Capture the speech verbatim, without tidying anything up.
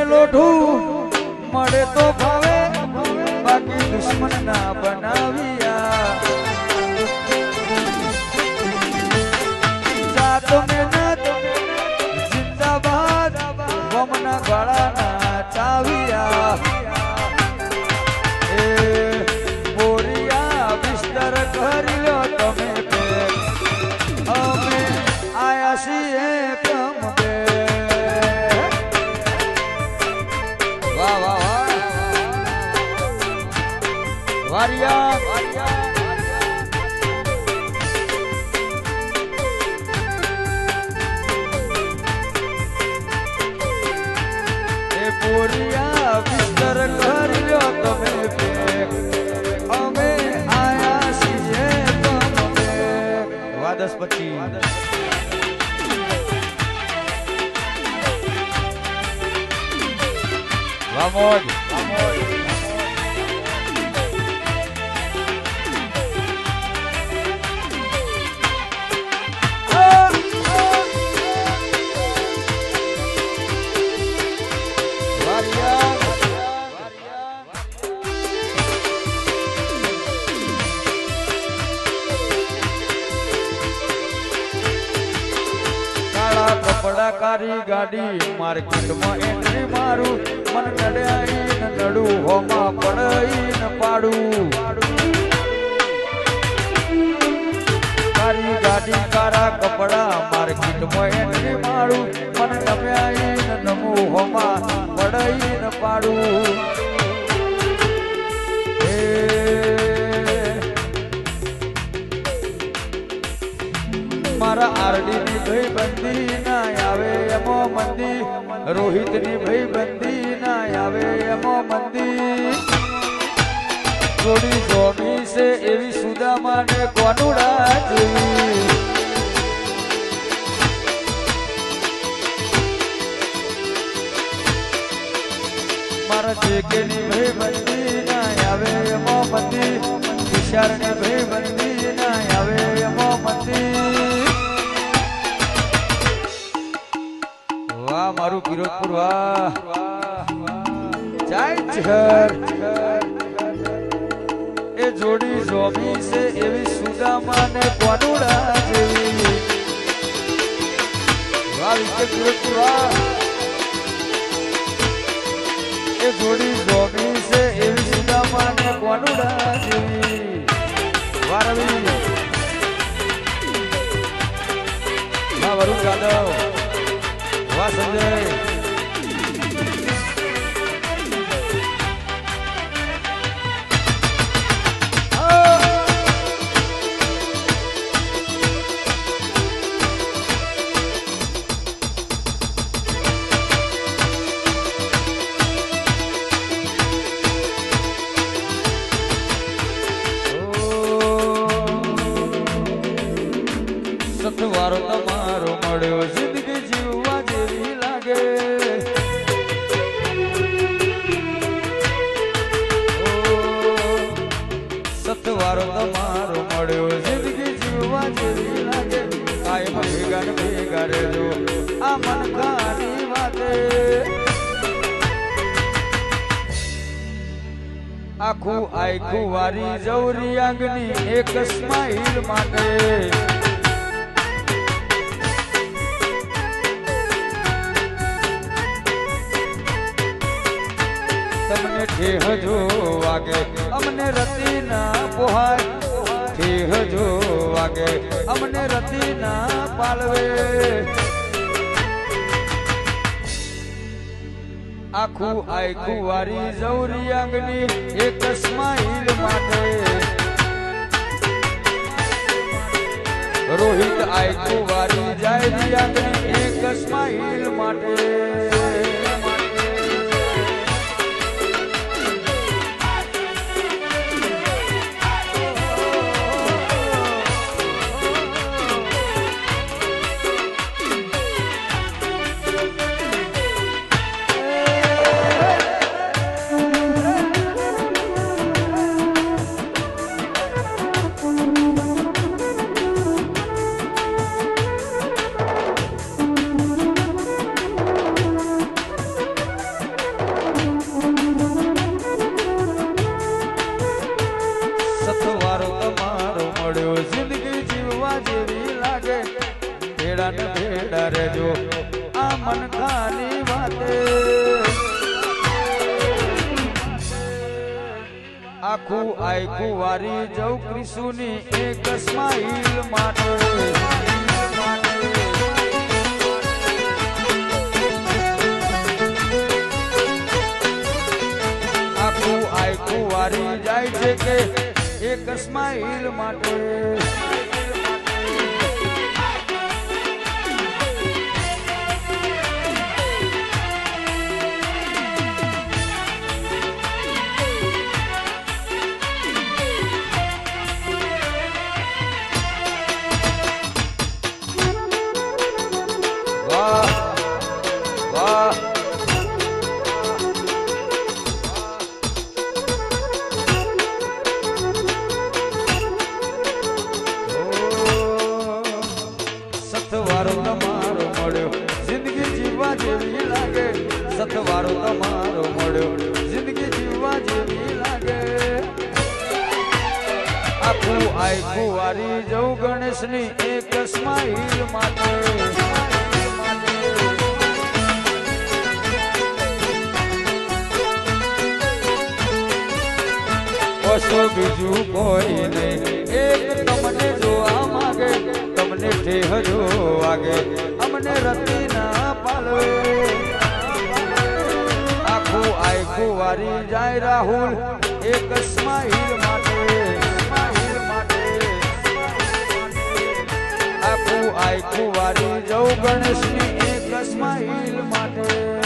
લોઢું મળે તો ભાવે બાકી દુશ્મન ના બનાવ્યા જાત મહેનત જિંદાબાદ વમના ગળા ના ચાવ્યા એ બોરિયા બિસ્તર કરી લો તમે પે અમે આયા છીએ કમ બે વાહ વાહ વાહ વારિયા બોરિયા બિસ્તર કરી લો તમે પે અમે આયા છીએ તમે વાદસ પછી વામોજ વામોજ કપડાકારી ગાડી માર્કેટમાં એન્ટ્રી મારું મન નડ્યા નડું હોમાં પડઈને પાડું કારી ગાડી કારા કપડા માર્કેટમાં એન્ટ્રી મારું મન નમ્યા નમું હોમાં પડઈને પાડું મારા આરડી ની ભાઈ બંદી ના આવે એમો મંદી રોહિત ની ભાઈ બંદી ના આવે એમો મંદી થોડી જોમી છે એવી સુદામા ને કોનુડા જેવી મારા જેકે ની ભાઈ બંદી ના આવે એમો મંદી વિશાળ ની ભાઈ બંદી ના આવે એમો મંદી વાહ મારું વિરોધપુર વાહ જય જહર એ જોડી જોમી છે એવી સુદામા ને કોનુડા જેવી વાહ વિરોધપુર વાહ એ જોડી જોમી છે એવી સુદામા ને કોનુડા જેવી વાહ રવિ વાહ વરુણ જાદવ વાહ સંજય સથવારો તમારો મળ્યો જિંદગી જીવવા જેવી લાગે સથવારો તમારો મળ્યો જિંદગી જીવવા જેવી લાગે કાયમ ભેગા ને ભેગા રહેજો આ મન ખાની વાતે આખું આખું વારી જવરી આગની એક સ્માઈલ માટે તમને ઠેહજો વાગે અમને રતી ના પોહાય ઠેહજો વાગે અમને રતી ના પાલવે આખું આખું વારી જવરી આંગની એક સ્માઈલ માટે રોહિત આખું વારી જાય આંગની એક સ્માઈલ માટે સથવારો તમારો મળ્યો જિંદગી જીવવા જેવી લાગે ભેડા ને ભેડા રહેજો આ મન ખાની વાતે આખું આખું વારી જઉં ક્રિશુની એક સ્માઈલ માટે આખું આખું વારી જાય છે કે એક સ્માઈલ માટે સથવારો તમારો મળ્યો જિંદગી જીવવા જેવી લાગે સથવારો તમારો મળ્યો જિંદગી જીવવા જેવી લાગે આખું આખું વારી જવું ગણેશની એક સ્માઈલ માટે ઓછો બીજું કોઈ નહીં એક તમને જોવા માંગે તમને ઠેહજો વાગે અમને રતી ના પાલવે આખું આખું વારી જાય રાહુલ એક સ્માઈલ માટે સ્માઈલ માટે આખું આખું વારી જવું ગણેશની એક સ્માઈલ માટે